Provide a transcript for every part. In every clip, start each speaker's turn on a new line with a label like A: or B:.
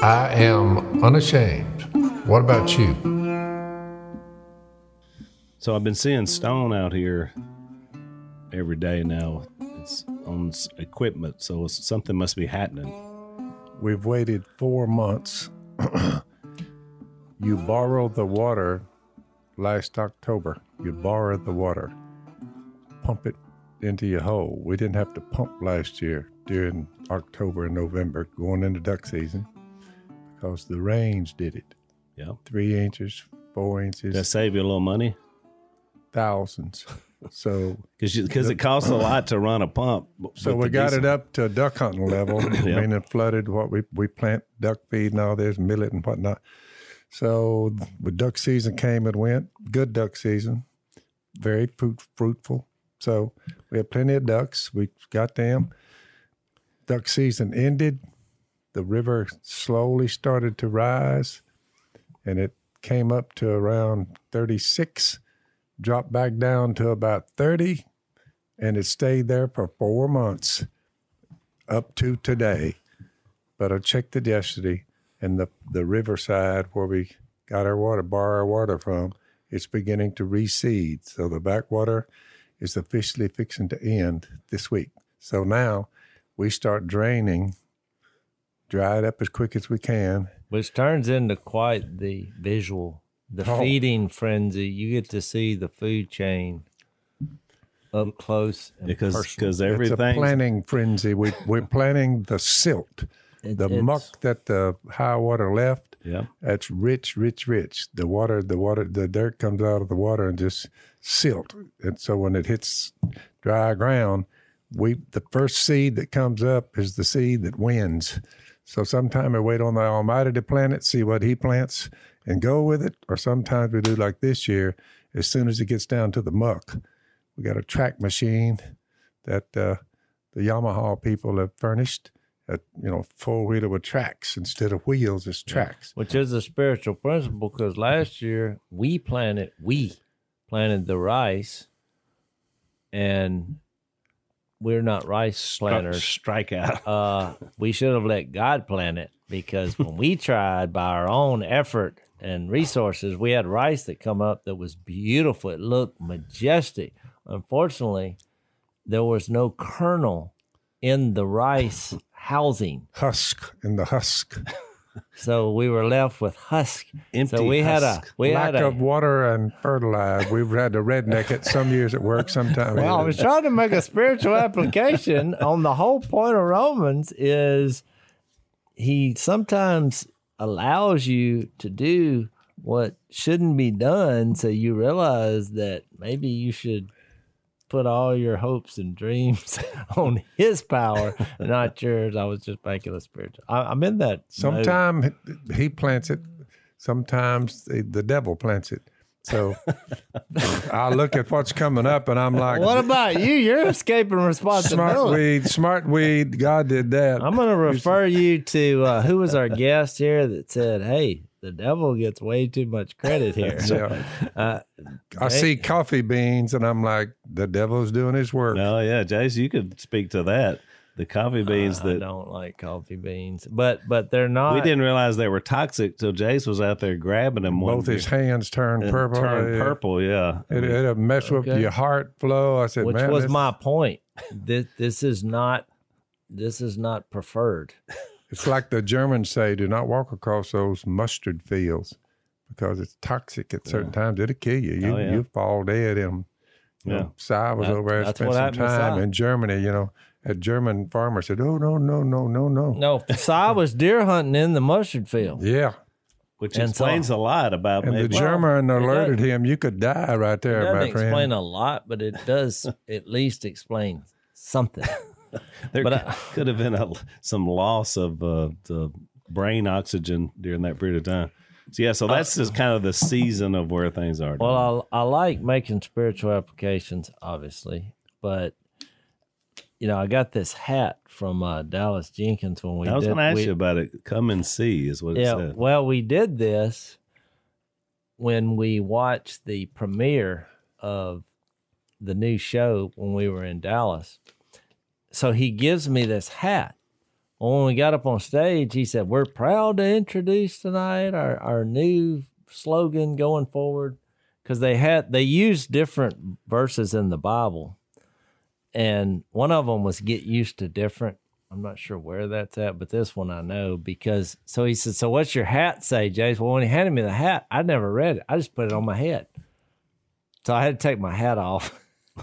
A: I am unashamed. What about you?
B: So I've been seeing Stone out here every day now. It's on equipment, so something must be happening.
C: We've waited 4 months. You borrowed the water last October. You borrowed the water. Pump it into your hole. We didn't have to pump last year during October and November going into duck season because the rains did it.
B: Yeah.
C: 3 inches, 4 inches.
B: That save you a little money?
C: Thousands. So
B: because it costs a lot to run a pump.
C: So we got it up to duck hunting level.
B: Yep.
C: Meaning flooded what we plant duck feed and all this, millet and whatnot. So the duck season came and went. Good duck season. Very fruitful. So we had plenty of ducks. We got them. Duck season ended. The river slowly started to rise, and it came up to around 36, dropped back down to about 30, and it stayed there for 4 months up to today. But I checked it yesterday, and the riverside where we got our water, borrow our water from, it's beginning to recede. So the backwater is officially fixing to end this week. So now we start draining, dry it up as quick as we can.
D: Which turns into quite the visual, feeding frenzy. You get to see the food chain up close and
B: because
D: personal.
B: everything.
C: It's a planting frenzy. We're planting the silt, the muck that the high water left.
B: Yeah,
C: that's rich, rich, rich. The dirt comes out of the water and just silt. And so when it hits dry ground, the first seed that comes up is the seed that wins. So sometimes we wait on the Almighty to plant it, see what He plants, and go with it. Or sometimes we do like this year. As soon as it gets down to the muck, we got a track machine that the Yamaha people have furnished. A 4-wheeler with tracks instead of wheels, it's tracks.
D: Which is a spiritual principle, because last year we planted the rice, and we're not rice planters.
B: Strikeout.
D: We should have let God plant it, because when we tried by our own effort and resources, we had rice that come up that was beautiful. It looked majestic. Unfortunately, there was no kernel in the rice housing.
C: Husk in the husk.
D: So we were left with husk.
B: Empty
D: so we
B: husk.
C: Lack of water and fertilizer. We've had to redneck it. Some years it works, sometimes.
D: Well, I was trying to make a spiritual application on the whole point of Romans is He sometimes allows you to do what shouldn't be done, so you realize that maybe you should put all your hopes and dreams on His power, not yours. I was just making a spiritual. I'm in that.
C: Sometimes He plants it. Sometimes the devil plants it. So I look at what's coming up, and I'm like,
D: what about you? You're escaping responsibility.
C: Smart weed. God did that.
D: I'm going to refer you to who was our guest here that said, hey, the devil gets way too much credit here.
C: I see coffee beans, and I'm like, the devil's doing his work.
B: No, yeah, Jace, you could speak to that. The coffee beans
D: I don't like coffee beans, but they're not.
B: We didn't realize they were toxic till Jace was out there grabbing them.
C: Both his hands turned purple.
B: Yeah.
C: It'll mess with your heart flow. I said,
D: which was my point. This is not preferred.
C: It's like the Germans say, do not walk across those mustard fields because it's toxic at certain times. It'll kill you. You fall dead in them. Si was over there, spent some time in Germany, A German farmer said, oh, no.
D: No, Si was deer hunting in the mustard field.
C: Yeah.
B: Which explains a lot about
C: and the German alerted him, you could die right there, my friend.
D: It doesn't explain a lot, but it does at least explain something.
B: There could have been some loss of the brain oxygen during that period of time. So that's just kind of the season of where things are.
D: Well, I like making spiritual applications, obviously, but I got this hat from Dallas Jenkins when we.
B: I was going to ask you about it. Come and see is what it said.
D: Well, we did this when we watched the premiere of the new show when we were in Dallas. So he gives me this hat Well, when we got up on stage, he said, "We're proud to introduce tonight our new slogan going forward," because they used different verses in the Bible, and one of them was "Get used to different." I'm not sure where that's at, but this one I know because. So he said, "So what's your hat say, Jace?" Well, when he handed me the hat, I never read it. I just put it on my head, so I had to take my hat off.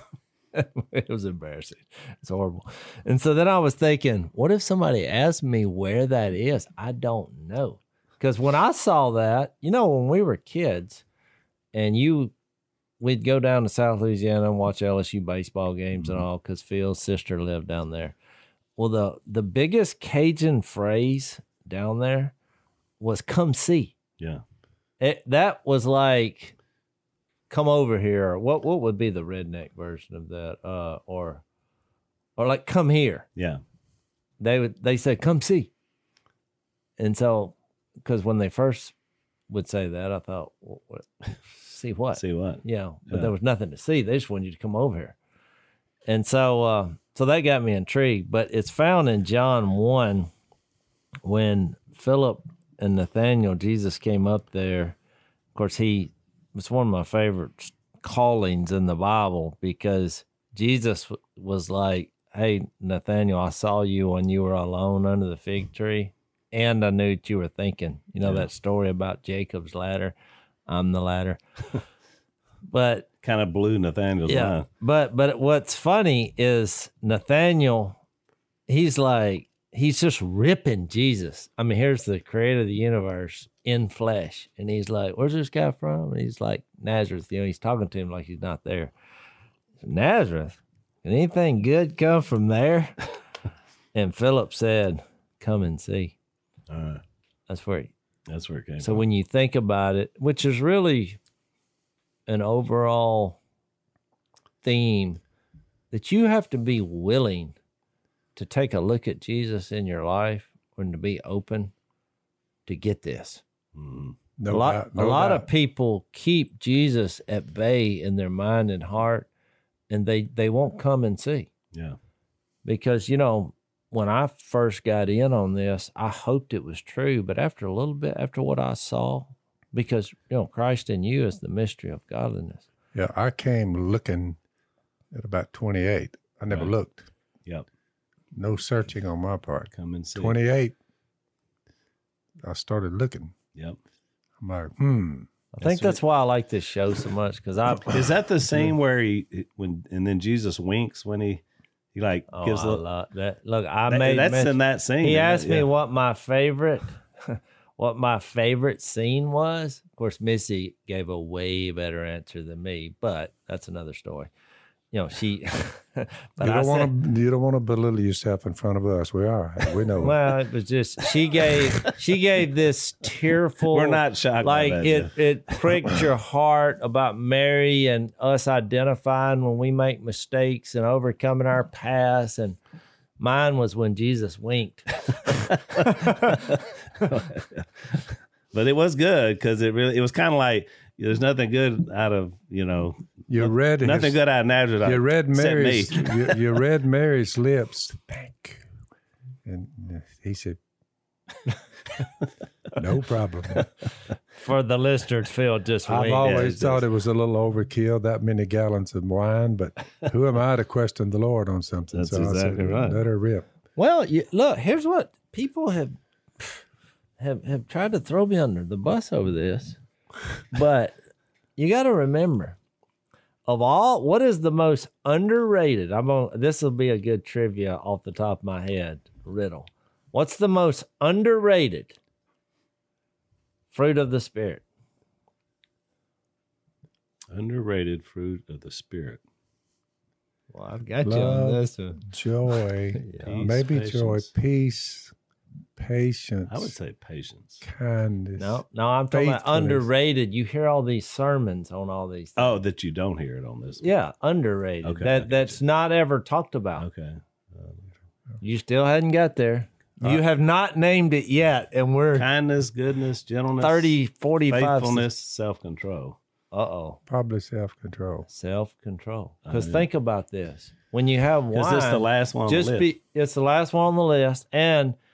D: It was embarrassing. It's horrible. And so then I was thinking, what if somebody asked me where that is? I don't know. Because when I saw that, when we were kids and we'd go down to South Louisiana and watch LSU baseball games and all because Phil's sister lived down there. Well, the biggest Cajun phrase down there was "come see."
B: Yeah.
D: That was like, "Come over here." What would be the redneck version of that? Or like, "Come here."
B: Yeah.
D: They said, "Come see." And so, because when they first would say that, I thought, what? See what?
B: See what?
D: Yeah, but
B: Yeah.
D: there was nothing to see. They just wanted you to come over here. And so, so that got me intrigued. But it's found in John 1 when Philip and Nathaniel, Jesus came up there. Of course, it's one of my favorite callings in the Bible because Jesus was like, "Hey, Nathaniel, I saw you when you were alone under the fig tree, and I knew what you were thinking." That story about Jacob's ladder. I'm the ladder. But
B: Kind of blew Nathaniel's mind.
D: but what's funny is Nathaniel, he's just ripping Jesus. I mean, here's the creator of the universe in flesh. And he's like, "Where's this guy from?" And he's like, "Nazareth." He's talking to him like he's not there. "Nazareth? Can anything good come from there?" And Philip said, "Come and see." That's where
B: it came
D: So
B: from.
D: when you think about it, which is really an overall theme, that you have to be willing to take a look at Jesus in your life and to be open to get this.
C: No
D: a lot
C: doubt, no
D: of
C: doubt.
D: people keep Jesus at bay in their mind and heart, and they won't come and see.
B: Yeah.
D: Because, when I first got in on this, I hoped it was true. But after a little bit, after what I saw, because, Christ in you is the mystery of godliness.
C: Yeah, I came looking at about 28. I never
B: Right.
C: looked.
B: Yep.
C: No searching on my part.
B: Come and see.
C: 28, I started looking.
B: Yep.
C: I'm like,
D: I think that's why I like this show so much, because
B: Is that the scene where and then Jesus winks when he like gives
D: I
B: a
D: love that. Look, I
B: that-
D: made
B: that's
D: mention-
B: in that scene.
D: He
B: isn't
D: asked
B: it?
D: me
B: Yeah.
D: what my favorite scene was. Of course, Missy gave a way better answer than me, but that's another story. She. But
C: you don't want to belittle yourself in front of us. We're all right. We know.
D: Well, it was just she gave this tearful.
B: We're not shocked by
D: Like
B: that,
D: it pricked your heart about Mary and us identifying when we make mistakes and overcoming our past. And mine was when Jesus winked.
B: But it was good because it was kind of like there's nothing good out of
C: you read
B: nothing good out of Nazareth.
C: You read
B: except me.
C: Mary's. you read Mary's lips. Thank you, and he said, "No problem."
D: For the listeners, Phil just winked.
C: I've always thought it was a little overkill, that many gallons of wine, but who am I to question the Lord on something?
B: That's
C: I said,
B: exactly right.
C: Let her rip.
D: Well, look, here's what people have tried to throw me under the bus over this, but you got to remember, what is the most underrated? This will be a good trivia off the top of my head riddle. What's the most underrated fruit of the Spirit?
B: Underrated fruit of the Spirit.
D: Well, I've got you on
C: Love,
D: this one.
C: joy,
B: Peace,
C: maybe joy,
B: patience.
C: peace, patience.
B: I would say patience.
C: kindness.
D: No, I'm talking about
C: Faithfulness.
D: underrated. You hear all these sermons on all these things.
B: Oh, that you don't hear it on this.
D: Yeah, underrated.
B: Okay, I got
D: That's not ever talked about.
B: Okay.
D: You still hadn't got there. You have not named it yet, and we're
B: Kindness, goodness, gentleness,
D: 30, 45.
B: faithfulness, self-control.
D: Uh-oh.
C: Probably self-control.
D: Self-control. Because
B: yeah.
D: think about this. When you have wine,
B: Because it's the last one on the list.
D: it's the last one on the list. And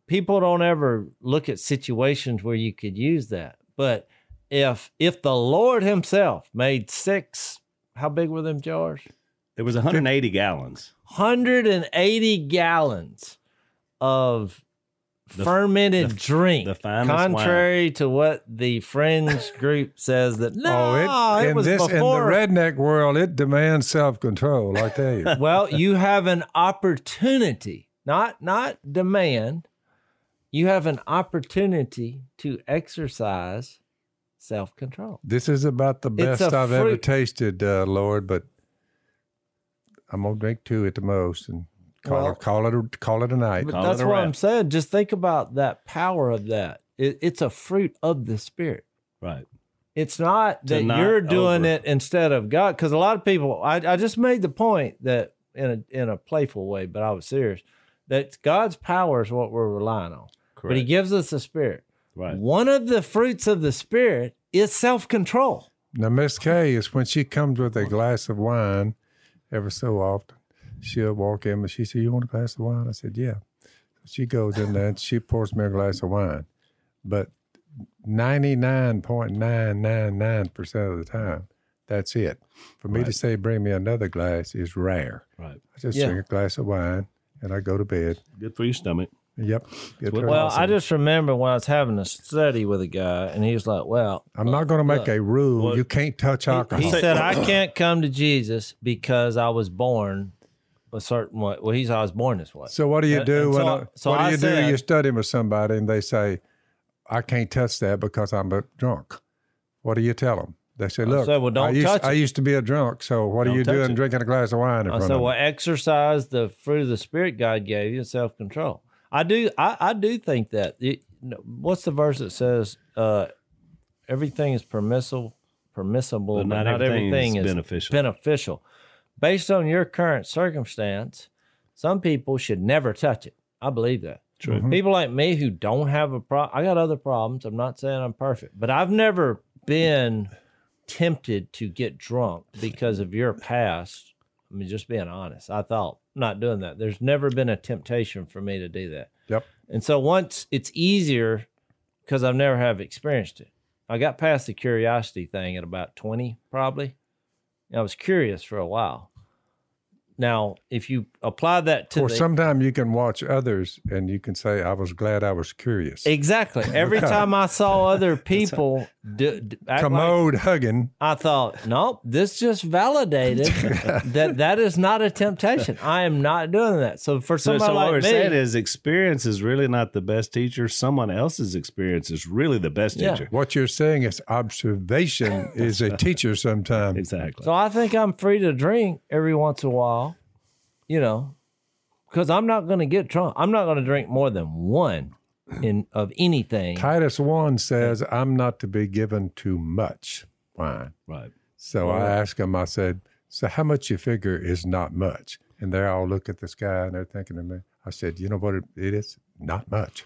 D: people don't ever look at situations where you could use that. But if the Lord himself made 6, how big were them jars?
B: It was 180 gallons.
D: 180 gallons of fermented drink.
B: The finest
D: contrary to what the fringe group says that it was before.
C: In the redneck world, it demands self-control, I tell you.
D: Well, you have an opportunity, not demand. You have an opportunity to exercise self-control.
C: This is about the best I've ever tasted, Lord, but I'm going to drink 2 at the most and call it a night.
D: But that's what I'm saying. Just think about that power of that. It's a fruit of the Spirit.
B: Right.
D: It's not that you're doing it instead of God. Because a lot of people, I just made the point that in a playful way, but I was serious, that God's power is what we're relying on.
B: Correct.
D: But he gives us the Spirit.
B: Right.
D: One of the fruits of the Spirit is self-control.
C: Now, Miss Kay is when she comes with a glass of wine ever so often, she'll walk in and she said, "You want a glass of wine?" I said, "Yeah." She goes in there and she pours me a glass of wine. But 99.999% of the time, that's it. For me to say, "Bring me another glass," is rare.
B: Right.
C: I just drink a glass of wine and I go to bed.
B: Good for your stomach.
C: Yep.
D: Well, I just remember when I was having a study with a guy, and he was like, "Well,
C: I'm not going to make a rule. You can't touch alcohol."
D: He said, "I can't come to Jesus because I was born a certain way." Well, I was born this way.
C: So what do you do when you study with somebody and they say, "I can't touch that because I'm a drunk"? What do you tell them? They say, "Look, I used to be a drunk, so what are you doing drinking a glass of wine in front of me?"
D: Well, exercise the fruit of the Spirit God gave you, self-control. I do think that. What's the verse that says everything is permissible, but not everything is beneficial? Based on your current circumstance, some people should never touch it. I believe that.
B: True.
D: Mm-hmm. People like me who don't have a problem, I got other problems. I'm not saying I'm perfect, but I've never been tempted to get drunk because of your past. I mean, just being honest, I thought, not doing that. There's never been a temptation for me to do that.
C: Yep.
D: And so once it's easier because I've never have experienced it. I got past the curiosity thing at about 20, probably. I was curious for a while. Now, if you apply that to
C: sometimes you can watch others and you can say, "I was glad I was curious."
D: Exactly. Every time I saw other people
C: commode hugging,
D: I thought, nope, this just validated that is not a temptation. I am not doing that. So for somebody like me,
B: what we're saying is experience is really not the best teacher. Someone else's experience is really the best teacher.
C: What you're saying is observation is a teacher sometimes.
B: Exactly.
D: So I think I'm free to drink every once in a while. Because I'm not going to get drunk. I'm not going to drink more than one of anything.
C: Titus 1 says, "I'm not to be given too much wine."
B: Right.
C: So I asked him, I said, "So how much you figure is not much?" And they all look at the sky and they're thinking of me. I said, "You know what it is? Not much."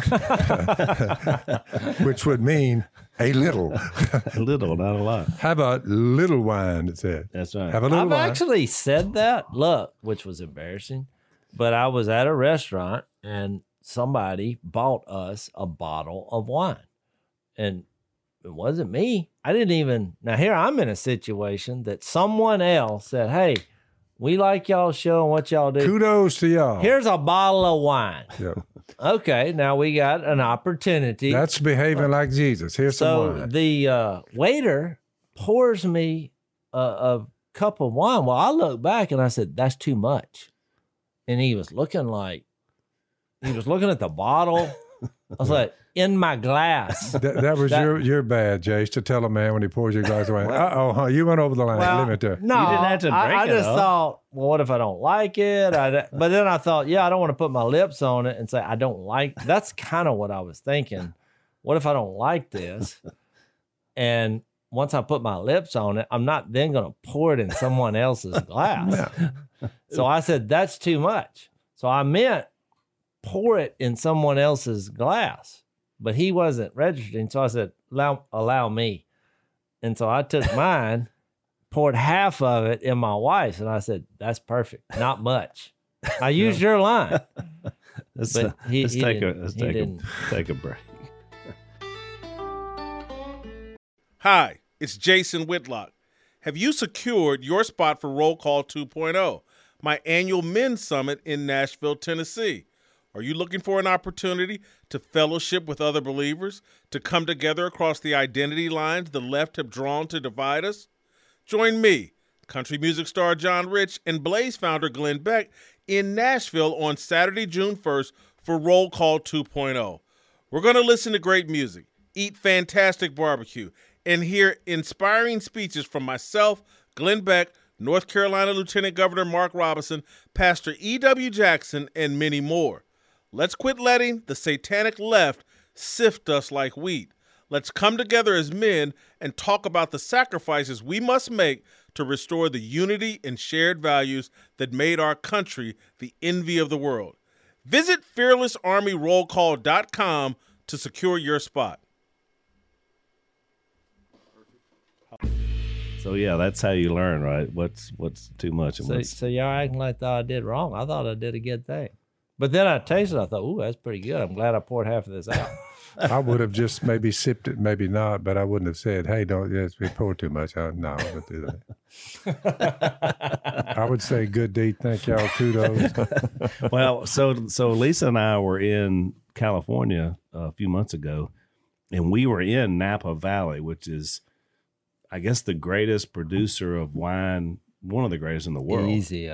C: Which would mean a little.
B: A little, not a lot.
C: Have a little wine, it said.
B: That's right.
C: Have a little wine.
D: I've actually said that, which was embarrassing. But I was at a restaurant and somebody bought us a bottle of wine. And it wasn't me. Now here I'm in a situation that someone else said, "Hey, we like y'all show and what y'all do.
C: Kudos to y'all.
D: Here's a bottle of wine."
C: Yep.
D: Okay, now we got an opportunity.
C: That's behaving like Jesus. Here's some wine.
D: So the waiter pours me a cup of wine. Well, I look back and I said, "That's too much." And he was looking at the bottle. I was like, "In my glass."
C: That was your bad, Jace, to tell a man when he pours you a glass of wine, you went over the line.
D: Well,
C: Limit there.
D: No,
B: you didn't have to drink
D: I just thought, well, what if I don't like it? But then I thought, I don't want to put my lips on it and say I don't like. That's kind of what I was thinking. What if I don't like this? And once I put my lips on it, I'm not then going to pour it in someone else's glass.
C: No.
D: So I said, "That's too much." So I meant pour it in someone else's glass, but he wasn't registering. So I said, allow me. And so I took mine, poured half of it in my wife's, and I said, "That's perfect. Not much." I used your line.
B: Let's
D: But
B: take
D: didn't.
B: a break.
E: Hi, it's Jason Whitlock. Have you secured your spot for Roll Call 2.0, my annual men's summit in Nashville, Tennessee? Are you looking for an opportunity to fellowship with other believers, to come together across the identity lines the left have drawn to divide us? Join me, country music star John Rich, and Blaze founder Glenn Beck in Nashville on Saturday, June 1st for Roll Call 2.0. We're going to listen to great music, eat fantastic barbecue, and hear inspiring speeches from myself, Glenn Beck, North Carolina Lieutenant Governor Mark Robinson, Pastor E.W. Jackson, and many more. Let's quit letting the satanic left sift us like wheat. Let's come together as men and talk about the sacrifices we must make to restore the unity and shared values that made our country the envy of the world. Visit fearlessarmyrollcall.com to secure your spot.
B: So yeah, that's how you learn, right? What's too much and what's
D: So y'all acting like I did wrong. I thought I did a good thing. But then I tasted it. I thought, ooh, that's pretty good. I'm glad I poured half of this out.
C: I would have just maybe sipped it, maybe not, but I wouldn't have said, "Hey, don't we pour too much." No, I wouldn't do that. I would say, "Good deed, thank y'all, kudos."
B: Well, so Lisa and I were in California a few months ago, and we were in Napa Valley, which is, I guess, the greatest producer of wine, one of the greatest in the world.
D: Easy.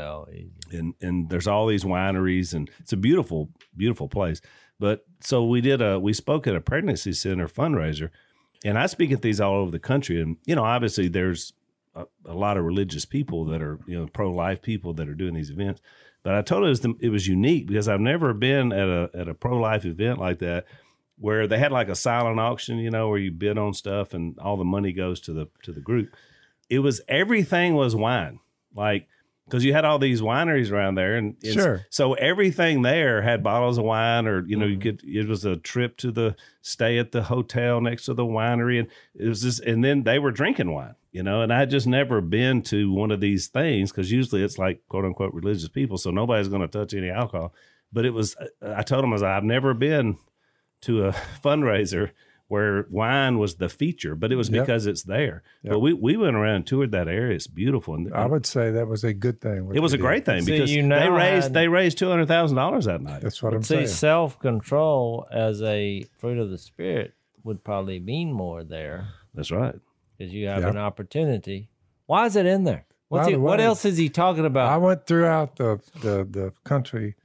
B: And there's all these wineries, and it's a beautiful, beautiful place. But so we spoke at a pregnancy center fundraiser, and I speak at these all over the country. And, obviously there's a lot of religious people that are, pro-life people that are doing these events. But I told her it was unique because I've never been at a pro-life event like that where they had like a silent auction, where you bid on stuff and all the money goes to the group. Everything was wine, like, because you had all these wineries around there, and
C: Sure.
B: So everything there had bottles of wine, or it was a trip to stay at the hotel next to the winery, and it was just, and then they were drinking wine, and I had just never been to one of these things because usually it's like quote unquote religious people, so nobody's going to touch any alcohol. But I told them, I've never been to a fundraiser where wine was the feature, but it was because it's there.
C: Yep.
B: But we went around and toured that area. It's beautiful. And
C: I would say that was a good thing.
B: it was a great thing
D: See,
B: because
D: you
B: they
D: now
B: raised $200,000 that night.
C: That's what I'm
D: See,
C: saying.
D: self-control as a fruit of the Spirit would probably mean more there
B: That's right.
D: because you have
C: Yep.
D: an opportunity. Why is it in there?
C: By the
D: What
C: way,
D: else is he talking about?
C: I went throughout the country,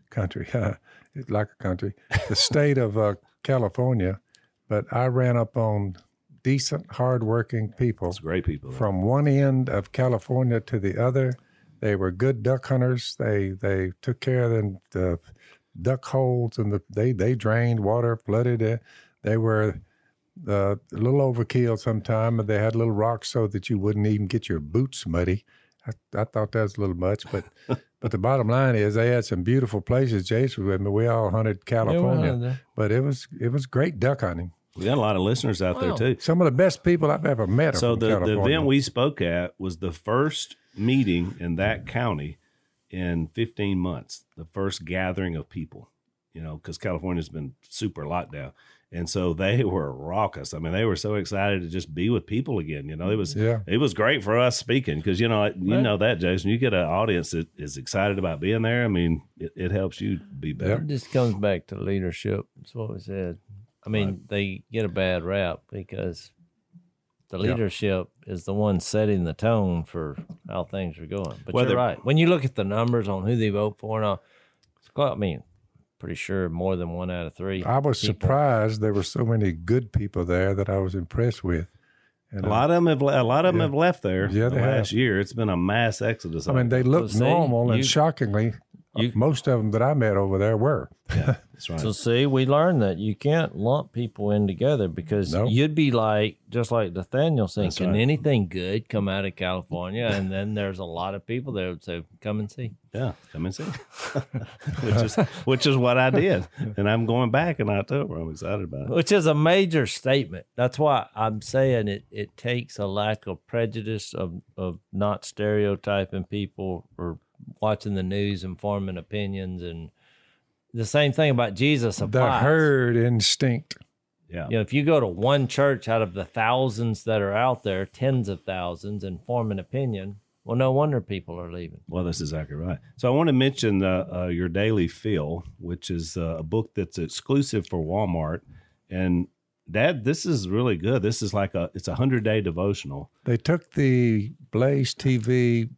C: like a country, the state of California, but I ran up on decent, hardworking people
B: It's great people.
C: from one end of California to the other. They were good duck hunters. They took care of the duck holes, and they drained water, flooded it. They were a little overkill sometime, but they had little rocks so that you wouldn't even get your boots muddy. I thought that was a little much, but the bottom line is they had some beautiful places. Jason was with me. We all hunted California, but it was great duck hunting.
B: We got a lot of listeners out there too.
C: Some of the best people I've ever met are
B: So
C: from
B: the
C: California.
B: event we spoke at was the first meeting in that county in 15 months, the first gathering of people, because California's been super locked down. And so they were raucous. I mean, they were so excited to just be with people again. It was great for us speaking because, you know that, Jason, you get an audience that is excited about being there. I mean, it helps you be better.
D: It just comes back to leadership. That's what we said. I mean, they get a bad rap because the leadership is the one setting the tone for how things are going. But you're right. When you look at the numbers on who they vote for and all, pretty sure more than 1 out of 3.
C: I was surprised there were so many good people there that I was impressed with. And
B: A lot of them have left there.
C: Yeah, they
B: last year. It's been a mass exodus.
C: I mean, they looked
D: see,
C: normal, and shockingly, most of them that I met over there were.
B: yeah, that's right.
D: So see, we learned that you can't lump people in together because you'd be just like Nathaniel saying,
B: That's
D: can
B: right.
D: anything good come out of California? And then there's a lot of people that would say, come and see.
B: Yeah, come and see. which is what I did. And I'm going back in October. I'm excited about it.
D: Which is a major statement. That's why I'm saying it takes a lack of prejudice of not stereotyping people or watching the news and forming opinions and the same thing about Jesus
C: The
D: applies.
C: herd instinct.
B: Yeah.
D: You know, if you go to one church out of the thousands that are out there, tens of thousands, and form an opinion, well, no wonder people are leaving.
B: Well, that's exactly right. So I want to mention Your Daily Fill, which is a book that's exclusive for Walmart. And Dad, this is really good. This is like it's a 100-day devotional.
C: They took the Blaze TV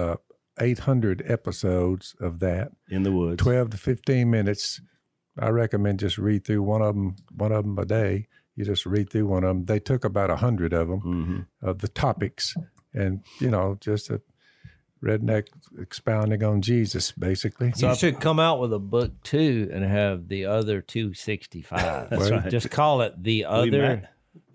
C: 800 episodes of that,
B: In the woods.
C: 12 to 15 minutes. I recommend just read through one of them a day. You just read through one of them. They took about 100 of them, of the topics, and, just a redneck expounding on Jesus, basically.
D: You should come out with a book too and have the other 265.
B: That's right.
D: Just call it the other.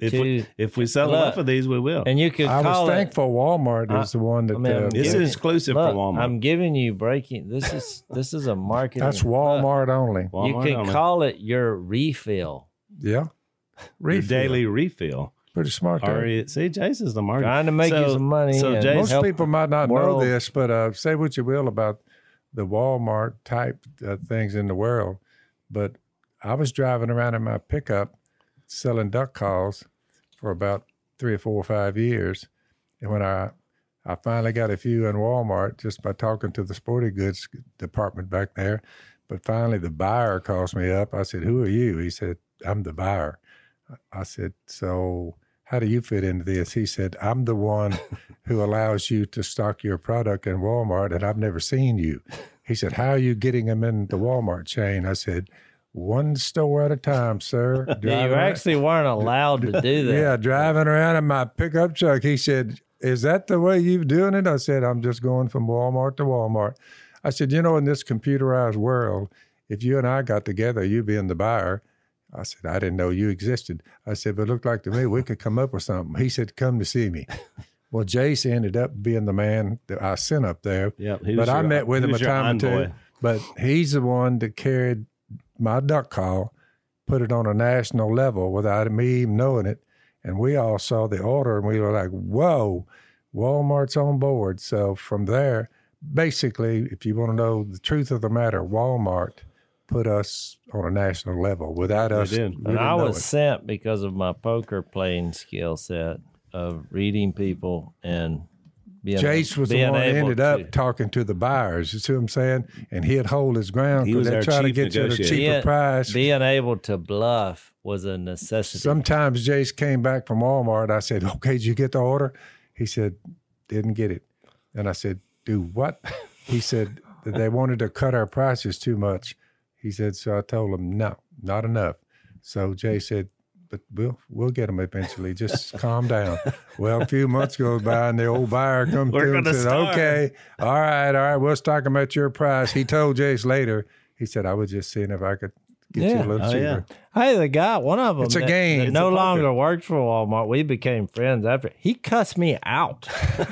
B: If we sell enough of these, we will.
D: And you could
C: I
D: call
C: was
D: it.
C: thankful Walmart is the one that.
B: It's exclusive
D: Look,
B: for Walmart.
D: I'm giving you breaking. This is a marketing.
C: that's Walmart only.
D: You
B: Walmart
D: could
B: only.
D: call it your refill.
C: Yeah.
B: Your daily refill.
C: Pretty smart there.
B: See, Jason's the market.
D: Trying to make you some money.
B: So
D: and
B: Jason,
C: Most people might not know
D: world.
C: this, but say what you will about the Walmart type things in the world. But I was driving around in my pickup selling duck calls for about 3 or 4 or 5 years. And when I finally got a few in Walmart just by talking to the sporting goods department back there. But finally the buyer calls me up. I said, "Who are you?" He said, "I'm the buyer." I said, "So how do you fit into this?" He said, "I'm the one who allows you to stock your product in Walmart, and I've never seen you." He said, "How are you getting them in the Walmart chain?" I said, "One store at a time, sir."
D: You actually weren't allowed to do that.
C: Yeah, driving around in my pickup truck. He said, "Is that the way you're doing it?" I said, "I'm just going from Walmart to Walmart." I said, in this computerized world, if you and I got together, you being the buyer, I said, "I didn't know you existed." I said, "But it looked like to me we could come up with something." He said, "Come to see me." Well, Jace ended up being the man that I sent up there.
B: Yep,
C: but I met with him a time or
B: envoy.
C: two. But he's the one that carried my duck call, put it on a national level without me even knowing it. And we all saw the order and we were like, whoa, Walmart's on board. So from there, basically, if you want to know the truth of the matter, Walmart put us on a national level. Without us,
B: did.
C: we
D: And
C: didn't
D: I
C: know
D: was
C: it.
D: sent because of my poker playing skill set of reading people and being
C: Jace was the
D: being
C: one that
D: able
C: ended
D: to-
C: up talking to the buyers. You see what I'm saying? And he'd hold his ground
B: He
C: because
B: was
C: they
B: our
C: try to
B: chief
C: get you at a
B: negotiator.
C: cheaper
D: being,
C: price.
D: being able to bluff was a necessity.
C: Sometimes Jace came back from Walmart. I said, "Okay, did you get the order?" He said, "Didn't get it." And I said, "Do what?" He said that they wanted to cut our prices too much. He said, so I told him, "No, not enough." So Jay said, "But we'll get them eventually. Just calm down." Well, a few months goes by and the old buyer comes
B: We're
C: through and
B: gonna
C: said,
B: start.
C: "Okay, all right, we'll stock them at your price." He told Jace later, he said, "I was just seeing if I could get you
D: Yeah.
C: a little
B: Oh,
C: cheaper."
B: yeah.
D: Hey, the guy, one of them,
C: It's a
D: that,
C: game.
D: that
C: It's
D: no
C: a poker.
D: longer works for Walmart. We became friends after. He cussed me out.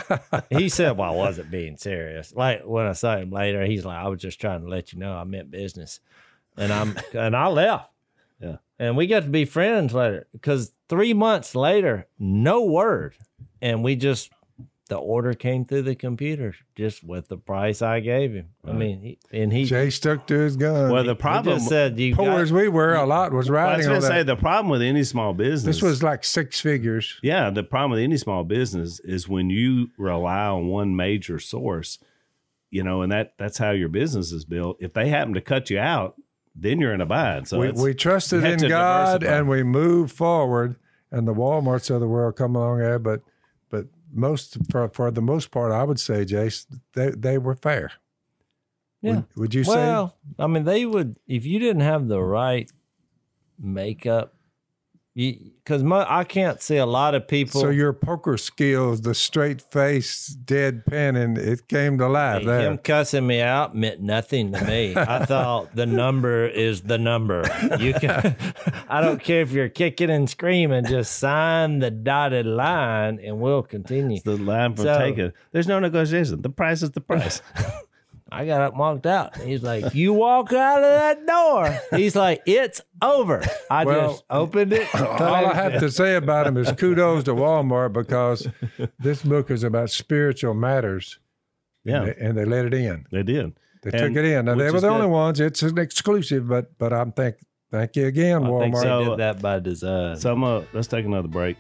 D: He said, "Well, I wasn't being serious." Like when I saw him later, he's like, "I was just trying to let you know I meant business," and I left.
B: Yeah.
D: And we got to be friends later because 3 months later, no word, and the order came through the computer just with the price I gave him. I mean, he
C: Jay stuck to his gun.
B: Well, the
D: he
B: problem
D: just said, "You
C: Poor
D: got."
C: as we were, a lot was
B: I was
C: riding
B: going
C: on
B: to say
C: that.
B: the problem with any small business.
C: This was like 6 figures.
B: Yeah, the problem with any small business is when you rely on one major source, and that's how your business is built. If they happen to cut you out, then you're in a bind. So
C: We trusted
B: you have
C: in
B: to
C: God
B: diversify.
C: and we moved forward, and the Walmarts of the world come along there. But for the most part, I would say, Jace, they were fair.
D: Yeah.
C: Would you say?
D: Well, I mean, they would, if you didn't have the right makeup, because I can't see a lot of people.
C: So your poker skills, the straight face, deadpan, and it came to life there.
D: Him cussing me out meant nothing to me. I thought the number is the number. You can, I don't care if you're kicking and screaming, just sign the dotted line and we'll continue.
B: the line from
D: So-
B: taking. There's no negotiation. The price is the price.
D: I got up and walked out. He's like, "You walk out of that door." He's like, "It's over." I
C: Well,
D: just opened it.
C: All I have to say about him is kudos to Walmart, because this book is about spiritual matters.
B: Yeah.
C: And they let it in.
B: They did.
C: They took it in. Now,
B: which
C: they were
B: is
C: the only
B: good.
C: ones. It's an exclusive, but I'm thank you again,
D: I think
C: Walmart.
D: they
B: So,
D: did that by design.
B: So let's take another break.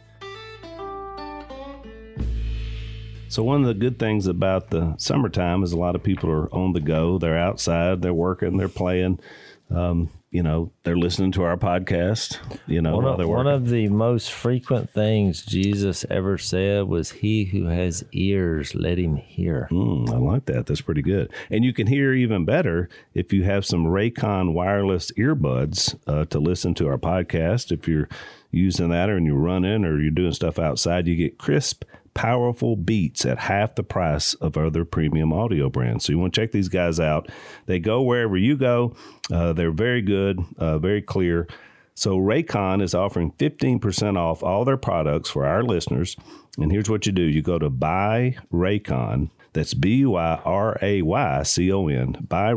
B: So one of the good things about the summertime is a lot of people are on the go. They're outside, they're working, they're playing. They're listening to our podcast. While they're working.
D: One of the most frequent things Jesus ever said was, "He who has ears, let him hear."
B: I like that. That's pretty good. And you can hear even better if you have some Raycon wireless earbuds to listen to our podcast. If you're using that or you run in or you're doing stuff outside, you get crisp, powerful beats at half the price of other premium audio brands. So you want to check these guys out. They go wherever you go. They're very good, very clear. So Raycon is offering 15% off all their products for our listeners. And here's what you do. You go to Buy Raycon. That's BUYRAYCON,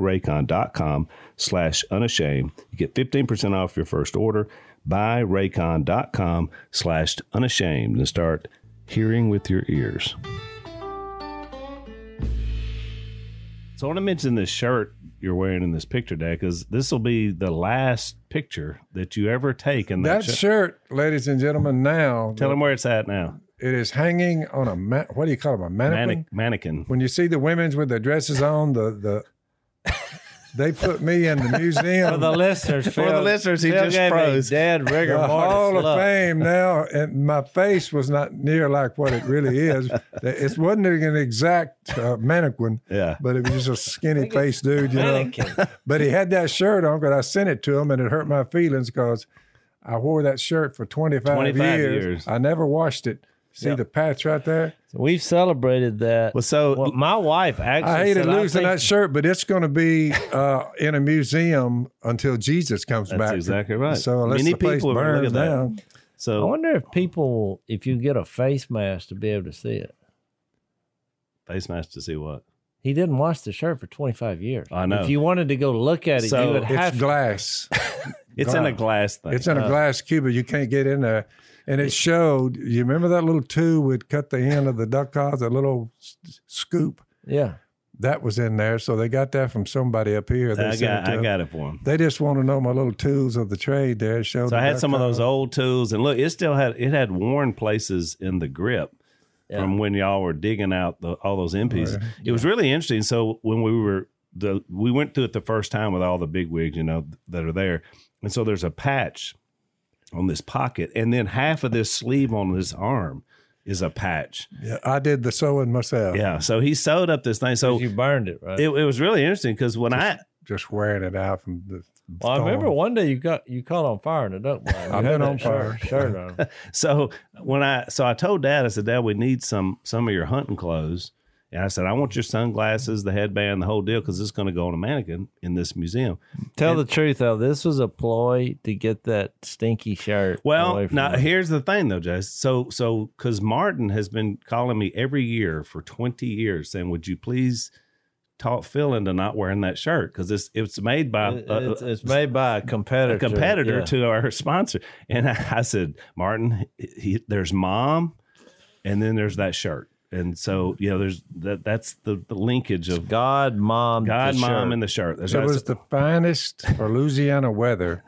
B: buyraycon.com/unashamed. You get 15% off your first order. Buyraycon.com/unashamed and start hearing with your ears. So I want to mention this shirt you're wearing in this picture, Dad, because this will be the last picture that you ever take in that
C: That shirt, ladies and gentlemen, now
B: Tell them where it's at now.
C: it is hanging on a what do you call them? A mannequin?
B: Mannequin.
C: When you see the women's with their dresses on, they put me in the museum.
D: For the listeners,
B: For the listeners, he just
D: gave
B: froze.
D: a dead rigor
C: The Hall
D: mortis
C: of
D: look.
C: Fame now, and my face was not near like what it really is. It wasn't an exact mannequin,
B: Yeah.
C: but it was just a skinny faced dude,
D: Mannequin.
C: But he had that shirt on because I sent it to him, and it hurt my feelings because I wore that shirt for 25 years. I never washed it. See the patch right there?
D: We've celebrated that.
B: Well,
D: My wife actually
C: I hated
D: said,
C: losing
D: think
C: that shirt, but it's going to be in a museum until Jesus comes
B: That's
C: back.
B: exactly right.
C: So unless
B: Many
C: the place
B: people have looked
C: burns
B: at that.
C: down.
D: I
B: So
D: wonder if you get a face mask to be able to see it.
B: face mask to see what?
D: He didn't wash the shirt for 25 years.
B: I know.
D: If you wanted to go look at it,
B: So
D: you would have
C: It's
D: to.
C: glass.
B: It's in a glass thing.
C: It's in a glass cube, but you can't get in there. And it showed, you remember that little tube would cut the end of the duck calls, that little scoop?
D: Yeah.
C: That was in there. So they got that from somebody up here. They
B: I
C: sent it to them.
B: got it for him.
C: They just want to know my little tools of the trade there. It showed
B: So I
C: the
B: had
C: duck
B: some of those
C: call.
B: old tools, and look, it had worn places in the grip from when y'all were digging out all those MPs.
C: Right.
B: It was really interesting. So when we went through it the first time with all the big wigs, that are there, and so there's a patch on this pocket, and then half of this sleeve on this arm is a patch.
C: Yeah, I did the sewing myself.
B: Yeah, so he sewed up this thing. So
D: You burned it, right?
B: it was really interesting because when
C: Just wearing it out from the
D: Well, I
C: storm.
D: remember one day you caught on fire in a duck blind. You
C: I've
D: had
C: been
D: that
C: on fire.
D: Shirt on.
B: So I told Dad, I said, Dad, we need some of your hunting clothes. And I said, I want your sunglasses, the headband, the whole deal, because it's going to go on a mannequin in this museum.
D: Tell the truth, though. This was a ploy to get that stinky shirt.
B: Well,
D: away from
B: now
D: me.
B: here's the thing, though, Jase. So because Martin has been calling me every year for 20 years saying, would you please talk Phil into not wearing that shirt? Because it's made by
D: it's made by a competitor. Yeah.
B: to our sponsor. And I said, Martin, there's Mom, and then there's that shirt. And so, there's that's the linkage of
D: God, Mom,
B: and the shirt. There's
C: It was the finest for Louisiana weather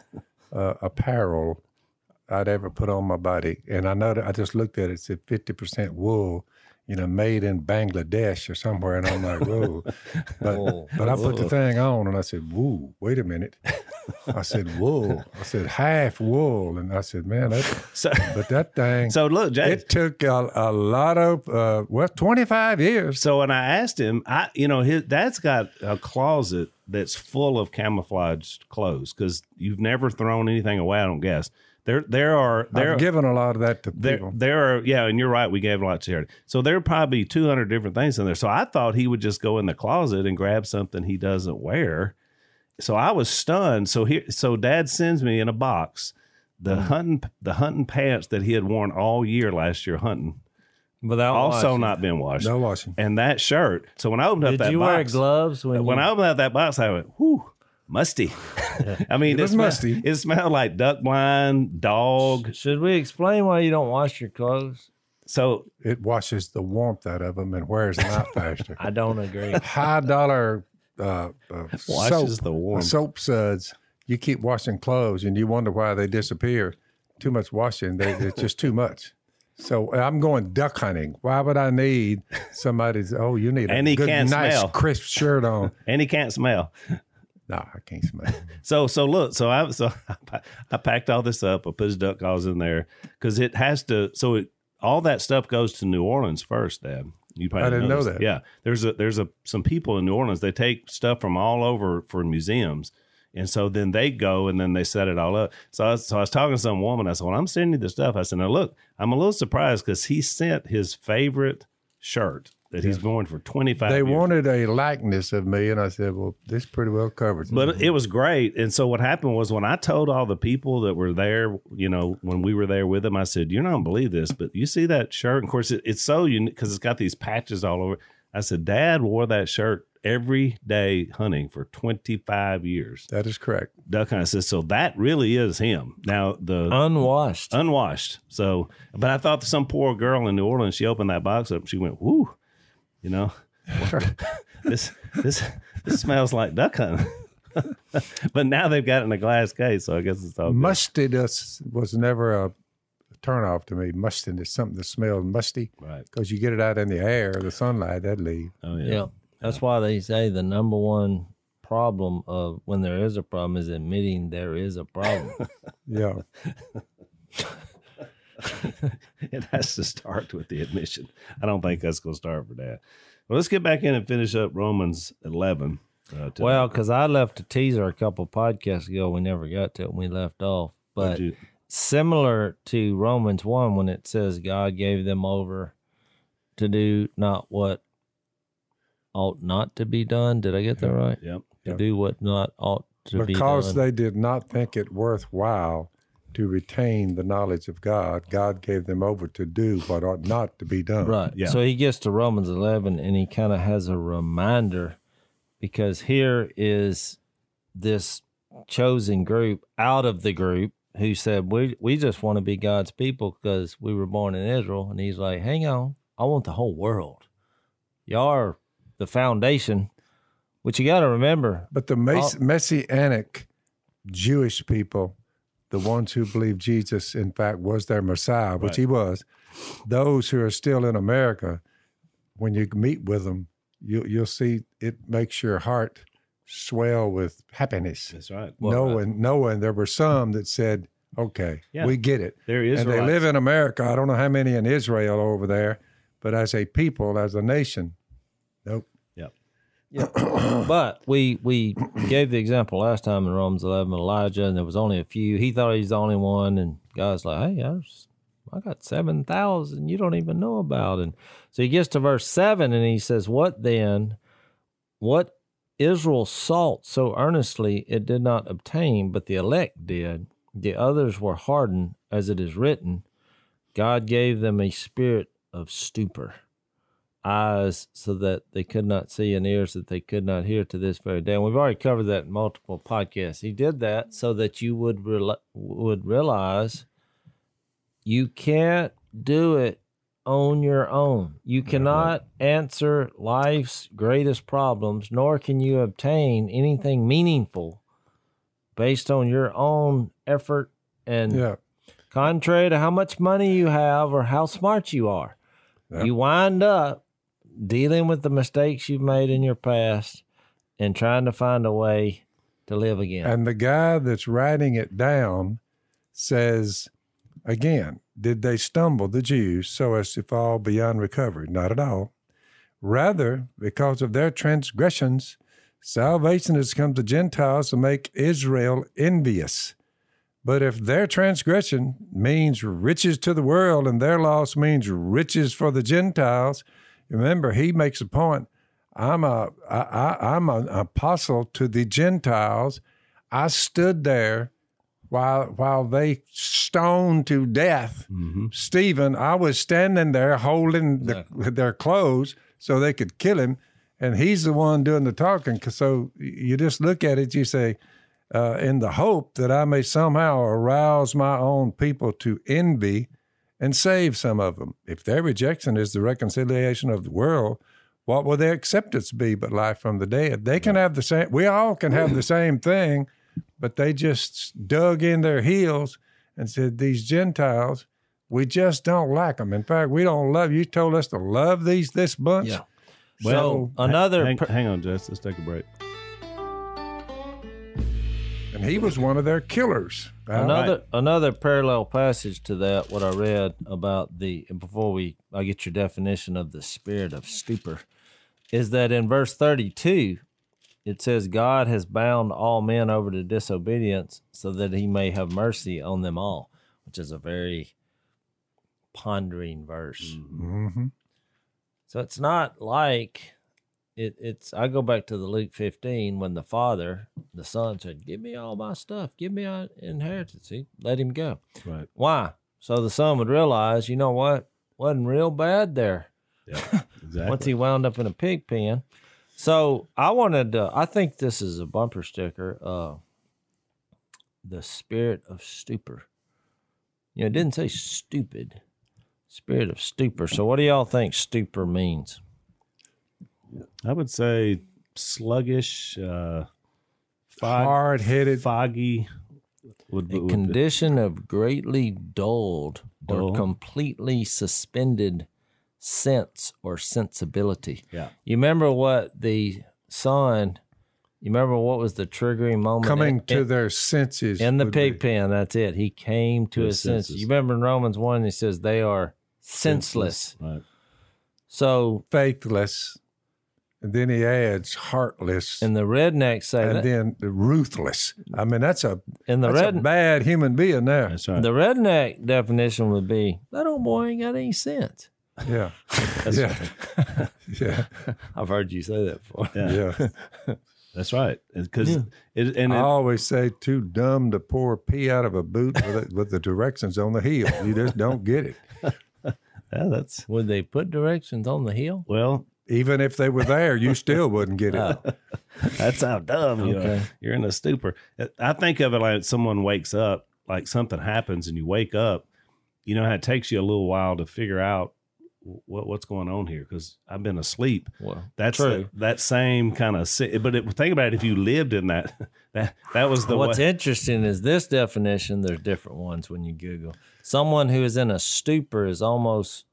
C: apparel I'd ever put on my body. And I know that I just looked at it, it said 50% wool, made in Bangladesh or somewhere. And I'm like, whoa. But I put the thing on and I said, whoa, wait a minute. I said, wool. I said, half wool. And I said, man, but that thing.
B: So look, Jay.
C: It took a lot of, 25 years.
B: So when I asked him, his dad's got a closet that's full of camouflaged clothes because you've never thrown anything away, I don't guess.
C: I've given a lot of that to people.
B: There are, and you're right, we gave a lot to charity. So there are probably 200 different things in there. So I thought he would just go in the closet and grab something he doesn't wear. So I was stunned. So Dad sends me in a box the hunting pants that he had worn all year last year hunting.
D: Without
B: also
D: washing.
B: not been washed.
C: No washing.
B: And that shirt. So when I opened up
D: Did
B: that
D: you
B: box,
D: wear gloves
B: when I opened up that box, I went, whew, musty. I mean,
C: It was musty.
B: It smelled like duck blind, dog.
D: Should we explain why you don't wash your clothes?
B: So
C: It washes the warmth out of them and wears them out faster.
D: I don't agree.
C: High dollar
B: Washes the warmth.
C: soap suds. You keep washing clothes and you wonder why they disappear. Too much washing, it's just too much. So I'm going duck hunting. Why would I need somebody's, you need
B: And
C: a
B: he
C: good,
B: can't
C: nice,
B: smell.
C: crisp shirt on.
B: And he can't smell.
C: No, I can't smell.
B: So look, I packed all this up. I put his duck calls in there because it has to. So all that stuff goes to New Orleans first, Dad. You probably
C: I didn't know
B: this.
C: that.
B: Yeah, there's some people in New Orleans. They take stuff from all over for museums, and so then they go and then they set it all up. So I was talking to some woman. I said, "Well, I'm sending you the stuff." I said, "Now look, I'm a little surprised because he sent his favorite shirt that he's worn for 25
C: They
B: years.
C: wanted a likeness of me, and I said, well, this pretty well covers it.
B: But it was great. And so what happened was when I told all the people that were there, you know, when we were there with them, I said, you're not going to believe this, but you see that shirt? And of course, it's so unique because it's got these patches all over. I said, Dad wore that shirt every day hunting for 25 years.
C: That is correct.
B: Duck hunting. I said, so that really is him. Now, the unwashed. So, but I thought some poor girl in New Orleans, she opened that box up and she went, whoo, you know, this smells like duck hunting. But now they've got it in a glass case, so I guess it's all good.
C: Mustiness was never a turnoff to me. Mustiness, something that smells musty.
B: Right.
C: Because you get it out in the air, the sunlight, that'd leave.
B: Oh,
D: Yeah. That's why they say the number one problem of when there is a problem is admitting there is a problem.
C: Yeah.
B: It has to start with the admission. I don't think that's going to start for that. Well, let's get back in and finish up Romans 11.
D: Well, because I left a teaser a couple podcasts ago. We never got to it when we left off. But similar to Romans 1, when it says God gave them over to do not what ought not to be done. Did I get that right?
B: Yep.
D: To do what not ought to be done.
C: Because they did not think it worthwhile to retain the knowledge of God, God gave them over to do what ought not to be done.
D: Right.
B: Yeah.
D: So he gets to Romans 11 and he kind of has a reminder, because here is this chosen group out of the group who said, we just want to be God's people because we were born in Israel. And he's like, hang on, I want the whole world. Y'all are the foundation, which you got to remember.
C: But the Messianic Jewish people, the ones who believe Jesus, in fact, was their Messiah, which he was, those who are still in America, when you meet with them, you'll see it makes your heart swell with happiness.
B: That's right.
C: Knowing there were some that said, okay, we get it.
B: There is.
C: And they live in America. I don't know how many in Israel over there, but as a people, as a nation, nope.
D: Yeah. But we gave the example last time in Romans 11, Elijah, and there was only a few. He thought he's the only one, and God's like, hey, I got 7,000 you don't even know about. And so he gets to verse 7, and he says, what then? What Israel sought so earnestly it did not obtain, but the elect did. The others were hardened, as it is written, God gave them a spirit of stupor, eyes so that they could not see, and ears that they could not hear, to this very day. And we've already covered that in multiple podcasts. He did that so that you would realize you can't do it on your own. You cannot answer life's greatest problems, nor can you obtain anything meaningful based on your own effort and contrary to how much money you have or how smart you are. You wind up dealing with the mistakes you've made in your past and trying to find a way to live again.
C: And the guy that's writing it down says, again, did they stumble, the Jews, so as to fall beyond recovery? Not at all. Rather, because of their transgressions, salvation has come to Gentiles to make Israel envious. But if their transgression means riches to the world and their loss means riches for the Gentiles, remember, he makes a point. I'm an apostle to the Gentiles. I stood there while they stoned to death Stephen. I was standing there holding their clothes so they could kill him, and he's the one doing the talking. So you just look at it, you say, in the hope that I may somehow arouse my own people to envy and save some of them. If their rejection is the reconciliation of the world, what will their acceptance be but life from the dead? They can have the same, we all can have the same thing, but they just dug in their heels and said, these Gentiles, we just don't like them. In fact, we don't love, you told us to love this bunch.
D: Yeah.
C: So,
D: So another
B: Hang on, Jess. Let's take a break.
C: and he was one of their killers.
D: Another parallel passage to that, what I read about before I get your definition of the spirit of stupor, is that in verse 32, it says, God has bound all men over to disobedience so that he may have mercy on them all, which is a very pondering verse.
C: Mm-hmm.
D: So it's not like it's I go back to the Luke 15 when the son said, give me all my stuff, give me an inheritance. He let him go.
B: Right.
D: Why? So the son would realize, you know what? Wasn't real bad there.
B: Yeah. Exactly.
D: Once he wound up in a pig pen. So I think this is a bumper sticker, the spirit of stupor. You know, it didn't say stupid. Spirit of stupor. So what do y'all think stupor means?
B: I would say sluggish,
C: Hard-headed.
B: foggy.
D: A condition of greatly dulled or
B: Dull.
D: completely suspended sense or sensibility.
B: Yeah.
D: You remember what the son, you remember what was the triggering moment?
C: Coming to their senses.
D: in the
C: would
D: pig
C: be-
D: pen, that's it. He came to his senses.
B: senses.
D: You remember in Romans 1, he says they are senseless.
B: Right.
D: So,
C: faithless. And then he adds heartless.
D: and the rednecks say
C: and
D: that.
C: then the ruthless. I mean, that's a
D: And
C: that's a bad human being there.
B: That's right.
D: the redneck definition would be that old boy ain't got any sense.
C: Yeah. yeah. yeah.
D: I've heard you say that before.
B: Yeah.
C: Yeah.
B: That's right. Because
C: I always say too dumb to pour pee out of a boot with the directions on the heel. You just don't get it.
B: yeah, that's
D: Would they put directions on the hill?
B: well.
C: Even if they were there, you still wouldn't get it.
B: That's how dumb you are.
D: Okay.
B: You're in a stupor. I think of it like someone wakes up, like something happens, and you wake up. You know how it takes you a little while to figure out what's going on here because I've been asleep.
D: Well,
B: That's
D: true.
B: that same kind of. But think about it. If you lived in that was the
D: What's
B: way.
D: interesting is this definition. There's different ones when you Google. Someone who is in a stupor is almost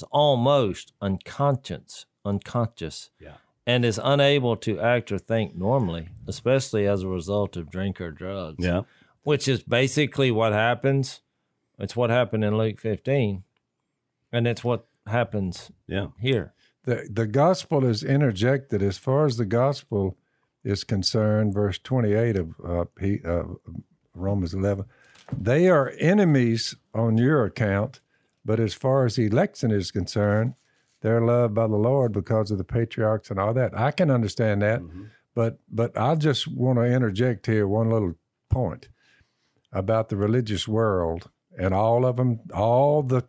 D: unconscious,
B: Yeah.
D: and is unable to act or think normally, especially as a result of drink or drugs.
B: Yeah.
D: Which is basically what happens. It's what happened in Luke 15, and it's what happens
B: Yeah.
D: here.
C: The gospel is interjected as far as the gospel is concerned. Verse 28 of Romans 11. They are enemies on your account, but as far as election is concerned, they're loved by the Lord because of the patriarchs and all that. I can understand that, but I just want to interject here one little point about the religious world and all of them, all the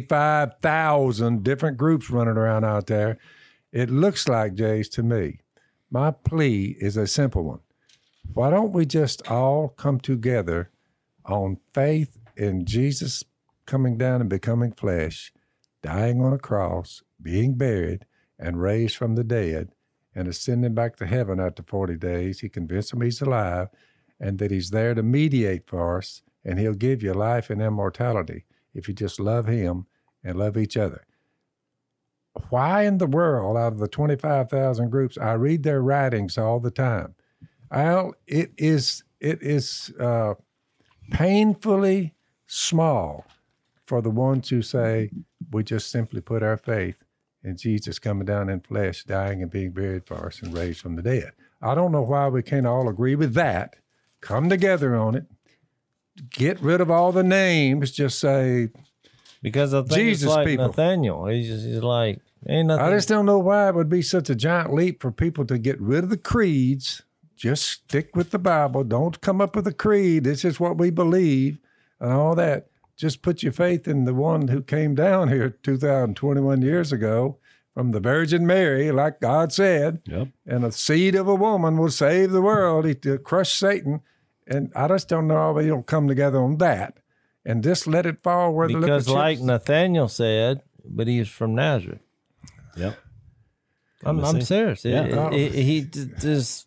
C: 25,000 different groups running around out there. It looks like, Jays, to me, my plea is a simple one. Why don't we just all come together on faith in Jesus coming down and becoming flesh, dying on a cross, being buried, and raised from the dead, and ascending back to heaven after 40 days. He convinced him he's alive and that he's there to mediate for us, and he'll give you life and immortality if you just love him and love each other. Why in the world, out of the 25,000 groups, I read their writings all the time. Al, it is painfully small for the ones who say, we just simply put our faith in Jesus coming down in flesh, dying and being buried for us and raised from the dead. I don't know why we can't all agree with that, come together on it, get rid of all the names, just say,
D: Because I think
C: Jesus
D: it's like
C: people.
D: Nathaniel. He's like, ain't nothing.
C: I just don't know why it would be such a giant leap for people to get rid of the creeds, just stick with the Bible, don't come up with a creed, this is what we believe, and all that. Just put your faith in the one who came down here 2021 years ago from the Virgin Mary, like God said,
B: Yep.
C: and the seed of a woman will save the world. He crushed Satan. And I just don't know how we don't come together on that and just let it fall where the
D: because
C: little
D: like
C: chips.
D: Nathaniel said, but he's from Nazareth.
B: Yep.
D: I'm serious.
B: Yeah.
D: He's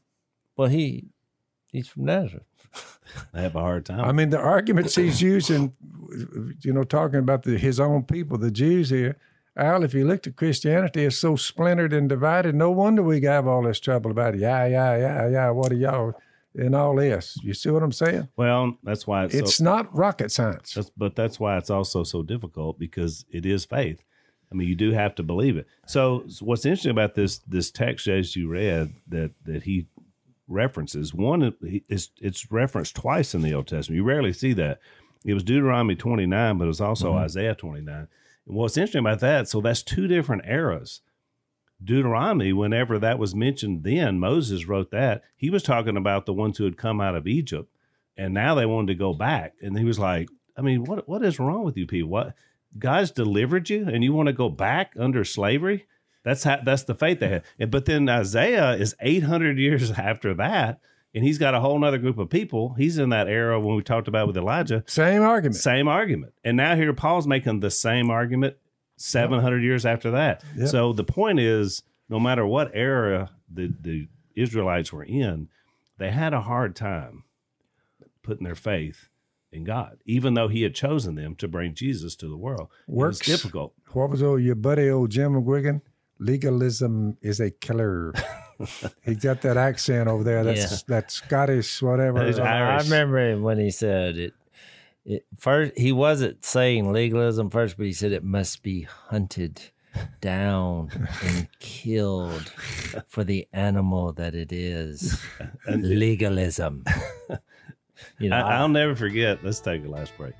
D: from Nazareth.
B: They have a hard time.
C: I mean, the arguments he's using, talking about his own people, the Jews here, Al, if you look at Christianity, it's so splintered and divided. No wonder we have all this trouble about it. Yeah. What are y'all and all this? You see what I'm saying?
B: Well, that's why
C: it's not rocket science.
B: But that's why it's also so difficult, because it is faith. I mean, you do have to believe it. So what's interesting about this text as you read that he references, one is it's referenced twice in the Old Testament. You rarely see that. It was Deuteronomy 29, but it was also Isaiah 29. And what's interesting about that, so that's two different eras. Deuteronomy, whenever that was mentioned then, Moses wrote that. He was talking about the ones who had come out of Egypt, and now they wanted to go back. And he was like, I mean, what is wrong with you people? What? God's delivered you, and you want to go back under slavery? That's the faith they had. But then Isaiah is 800 years after that, and he's got a whole other group of people. He's in that era when we talked about with Elijah.
C: Same argument.
B: And now here Paul's making the same argument 700 years after that. Yep. So the point is, no matter what era the Israelites were in, they had a hard time putting their faith in God, even though he had chosen them to bring Jesus to the world.
C: Works.
B: It was difficult.
C: What was your buddy, old Jim McGuigan? Legalism is a killer. He got that accent over there. That's Scottish, whatever.
D: I remember when he said it first. He wasn't saying legalism first, but he said it must be hunted down and killed for the animal that it is. Legalism.
B: I'll never forget. Let's take a last break.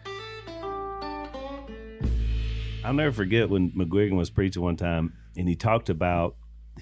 B: I'll never forget when McGuigan was preaching one time, and he talked about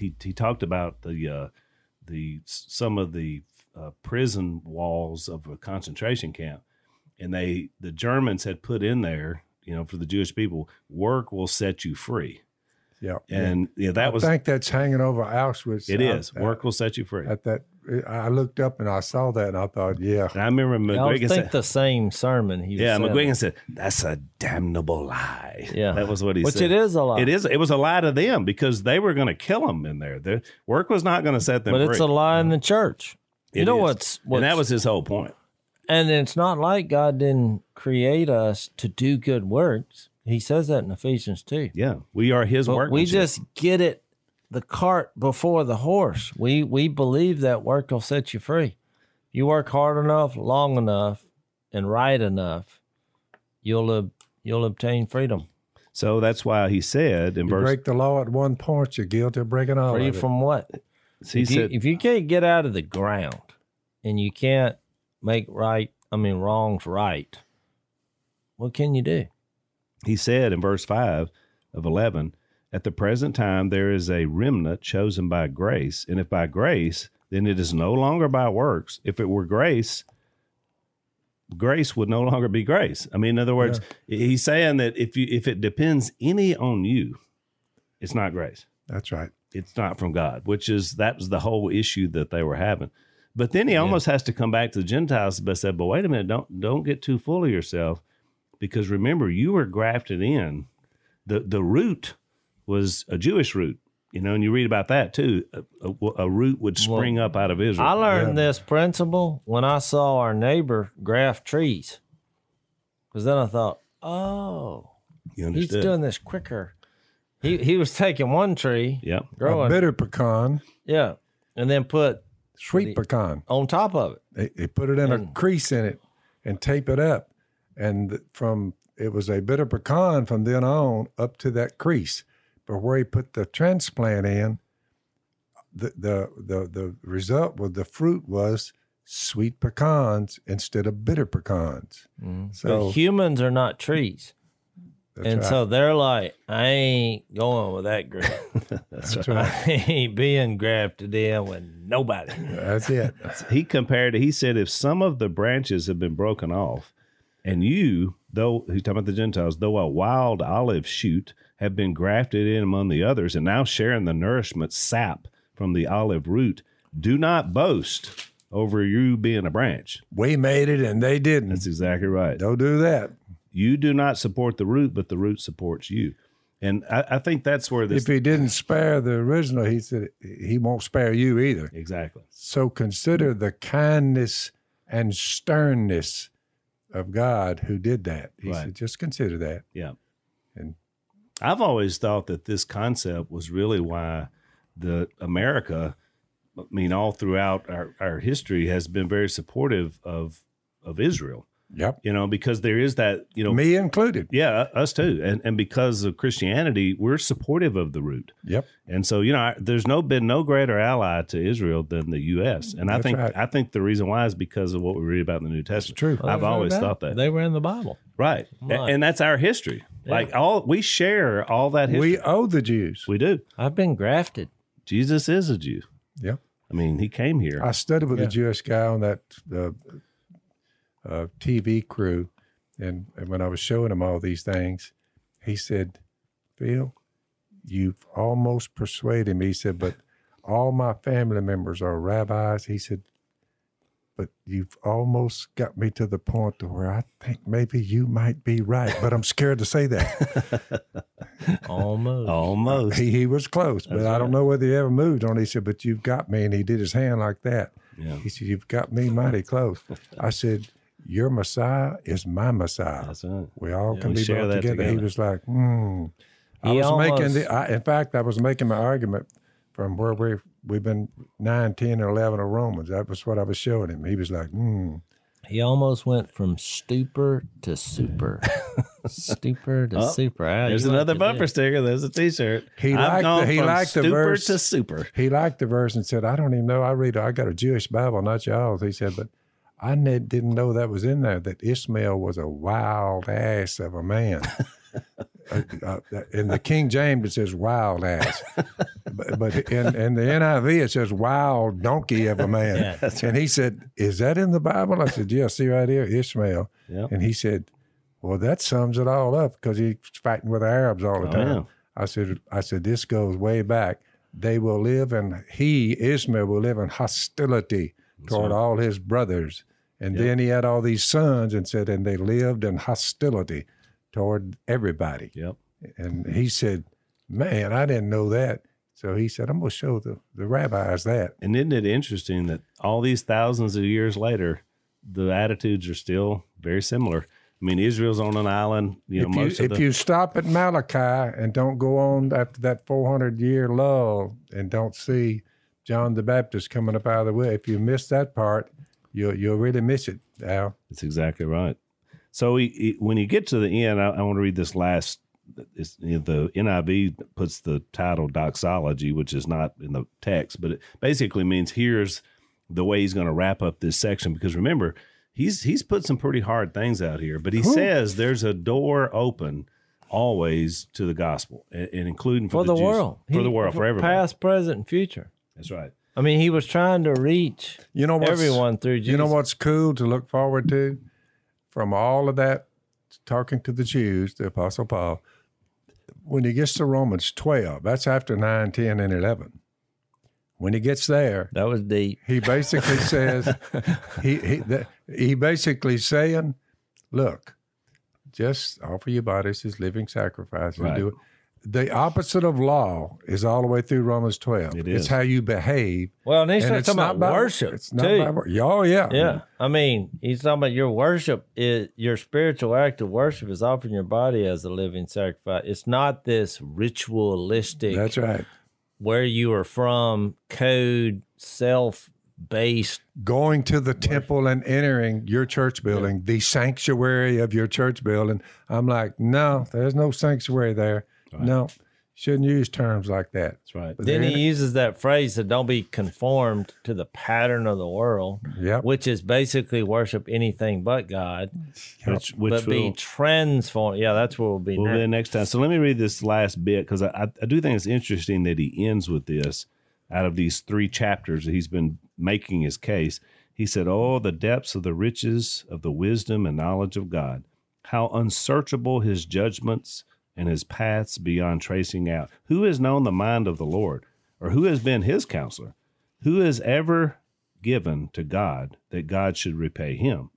B: the some of the prison walls of a concentration camp, and the Germans had put in there, for the Jewish people, work will set you free.
C: Yeah,
B: and I
C: think that's hanging over Auschwitz.
B: It is. Work will set you free.
C: I looked up and I saw that, and I thought, yeah.
B: And I remember McGuigan said
D: the same sermon.
B: McGuigan said, "That's a damnable lie."
D: Yeah,
B: that was what he said.
D: Which it is a lie.
B: It was a lie to them, because they were going to kill them in there. The work was not going to set them free.
D: But it's a lie in the church.
B: And that was his whole point.
D: And it's not like God didn't create us to do good works. He says that in Ephesians 2.
B: Yeah, we are his workmanship.
D: We just get the cart before the horse. We believe that work will set you free. You work hard enough, long enough, and right enough, you'll obtain freedom.
B: So that's why he said in verse,
C: break the law at one point, you're guilty of breaking all of it.
D: Free from what? If you can't get out of the ground and you can't make wrongs right, what can you do?
B: He said in verse 5 of 11, "At the present time there is a remnant chosen by grace, and if by grace, then it is no longer by works. If it were grace, grace would no longer be grace." I mean, in other words, he's saying that if it depends any on you, it's not grace.
C: That's right.
B: It's not from God, that was the whole issue that they were having. But then he almost has to come back to the Gentiles, but said, "But wait a minute, don't get too full of yourself, because remember, you were grafted in. The root was a Jewish root, and you read about that too. A root would spring up out of Israel."
D: I learned this principle when I saw our neighbor graft trees, because then I thought, he's doing this quicker. He was taking one tree, growing
C: a bitter pecan,
D: and then put
C: sweet pecan
D: on top of it.
C: They put it in a crease in it and tape it up, and it was a bitter pecan from then on up to that crease. But where he put the transplant in, the result was the fruit was sweet pecans instead of bitter pecans. So
D: but humans are not trees. So they're like, I ain't going with that grape.
C: That's right.
D: I ain't being grafted in with nobody.
C: That's it.
B: He said, if some of the branches have been broken off, and you, though, he's talking about the Gentiles, though a wild olive shoot, have been grafted in among the others, and now sharing the nourishment sap from the olive root, do not boast over you being a branch.
C: We made it and they didn't.
B: That's exactly right.
C: Don't do that.
B: You do not support the root, but the root supports you. And I think that's where this
C: If he didn't spare the original, he said he won't spare you either.
B: exactly.
C: So consider the kindness and sternness of God who did that. He
B: Right.
C: said, just consider that.
B: Yeah.
C: And
B: I've always thought that this concept was really why the America, I mean, all throughout our history has been very supportive of Israel,
C: yep,
B: because there is that,
C: me included.
B: yeah, us too. And because of Christianity, we're supportive of the root.
C: Yep.
B: And so, there's been no greater ally to Israel than the U.S. And
C: That's right.
B: I think the reason why is because of what we read about in the New Testament.
C: true.
B: I've always thought that.
D: They were in the Bible.
B: Right.
D: Right.
B: And that's our history.
D: Yeah.
B: Like we share all that history.
C: We owe the Jews.
B: We do.
D: I've been grafted.
B: Jesus is a Jew.
C: Yep.
B: I mean, he came here.
C: I studied with a Jewish guy on that TV crew, and when I was showing him all these things, he said, Phil, you've almost persuaded me. He said, but all my family members are rabbis. He said, but you've almost got me to the point to where I think maybe you might be right, but I'm scared to say that.
B: Almost.
C: He was close, but I don't know whether he ever moved on. He said, but you've got me. And he did his hand like that.
B: Yeah.
C: He said, you've got me mighty close. I said, your Messiah is my Messiah.
B: That's right.
C: We all
B: Yeah,
C: can
B: we
C: be
B: share
C: brought
B: that
C: together. He
B: together.
C: was like, I was making my argument from where we've been 9, 10, or 11 of Romans. That was what I was showing him. He was like,
D: He almost went from stupor to super. Stupor to super.
B: There's another bumper sticker. There's a T-shirt.
C: He
B: I've
C: liked
B: gone
C: the- he
B: from
C: liked the
B: stupor
C: verse.
B: to super.
C: He liked the verse and said, I don't even know. I got a Jewish Bible, not y'all's. He said, but I didn't know that was in there, that Ishmael was a wild ass of a man. In the King James, it says wild ass. but in the NIV, it says wild donkey of a man.
D: Yeah,
C: and he said, is that in the Bible? I said, yeah, see right here, Ishmael.
B: Yeah.
C: And he said, well, that sums it all up because he's fighting with the Arabs all the
B: Oh,
C: time.
B: yeah.
C: I said, this goes way back. They will live Ishmael will live in hostility toward all his brothers. And then he had all these sons and said, and they lived in hostility toward everybody.
B: Yep.
C: And he said, man, I didn't know that. So he said, I'm going to show the rabbis that.
B: And isn't it interesting that all these thousands of years later, the attitudes are still very similar? I mean, Israel's on an island.
C: If you stop at Malachi and don't go on after that 400-year lull and don't see John the Baptist coming up out of the way, if you miss that part, you'll really miss it, Al.
B: That's exactly right. So when you get to the end, I want to read this last. The NIV puts the title doxology, which is not in the text, but it basically means here's the way he's going to wrap up this section. Because remember, he's put some pretty hard things out here, but he says there's a door open always to the gospel, and including for
D: the
B: Jews,
D: world.
B: for the world, for everybody.
D: Past, present, and future.
B: That's right.
D: I mean, he was trying to reach everyone through Jesus.
C: You know what's cool to look forward to? From all of that, talking to the Jews, the Apostle Paul, when he gets to Romans 12, that's after 9, 10, and 11. When he gets there,
D: That was deep.
C: he basically says, he basically saying, look, just offer your bodies as living sacrifice. And
B: Right.
C: do it. The opposite of law is all the way through Romans 12.
B: It
C: It's
B: is.
C: how you behave.
D: Well, and he's
C: And
D: talking about worship,
C: It's not
D: too.
C: by work. Oh, yeah.
D: Yeah. I mean, he's talking about your worship your spiritual act of worship is offering your body as a living sacrifice. It's not this ritualistic,
C: That's right.
D: where you are from, code, self-based.
C: Going to the temple and entering your church building, the sanctuary of your church building. I'm like, no, there's no sanctuary there.
B: Right.
C: No, shouldn't use terms like that.
B: That's right.
C: But
D: Then
C: they're
D: he uses that phrase that don't be conformed to the pattern of the world,
C: Yep.
D: which is basically worship anything but God,
B: Which
D: but be
B: will,
D: transformed. Yeah, that's where we'll be
B: we'll
D: next.
B: be next time. So let me read this last bit because I do think it's interesting that he ends with this. Out of these 3 chapters that he's been making his case, he said, "Oh, the depths of the riches of the wisdom and knowledge of God! How unsearchable his judgments and his paths beyond tracing out. Who has known the mind of the Lord, or who has been his counselor? Who has ever given to God that God should repay him?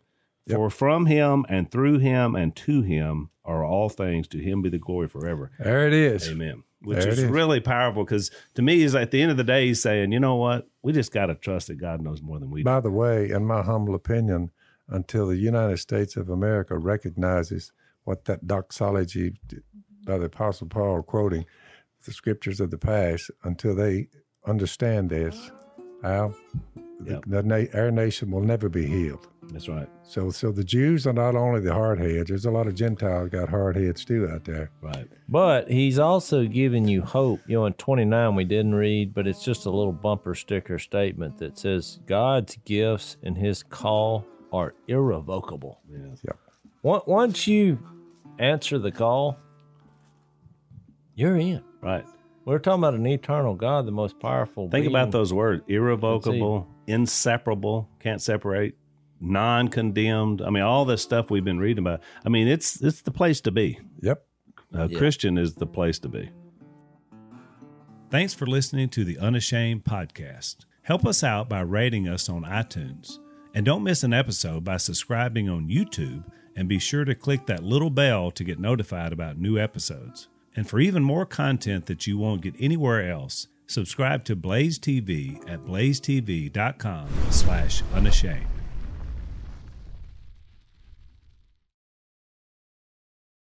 C: Yep.
B: For from him and through him and to him are all things. To him be the glory forever.
C: There it is.
B: Amen. Which
C: There it
B: is
C: is.
B: really powerful because to me, is at the end of the day, he's saying, you know what? We just got to trust that God knows more than we do.
C: By the way, in my humble opinion, until the United States of America recognizes what that doxology by the Apostle Paul quoting the scriptures of the past, until they understand this, Al,
B: Yep.
C: our nation will never be healed.
B: That's right.
C: So the Jews are not only the hard heads. There's a lot of Gentiles got hard heads too out there.
B: Right.
D: But he's also giving you hope. You know, in 29 we didn't read, but it's just a little bumper sticker statement that says God's gifts and his call are irrevocable.
B: Yes.
C: Yep.
D: Once you answer the call, you're in.
B: Right.
D: We're talking about an eternal God, the most powerful
B: Think
D: being.
B: about those words: irrevocable, inseparable, can't separate, non-condemned. I mean, all this stuff we've been reading about. I mean, it's the place to be.
C: Yep.
B: Christian is the place to be. Thanks for listening to the Unashamed podcast. Help us out by rating us on iTunes. And don't miss an episode by subscribing on YouTube, and be sure to click that little bell to get notified about new episodes. And for even more content that you won't get anywhere else, subscribe to Blaze TV at blazetv.com/unashamed.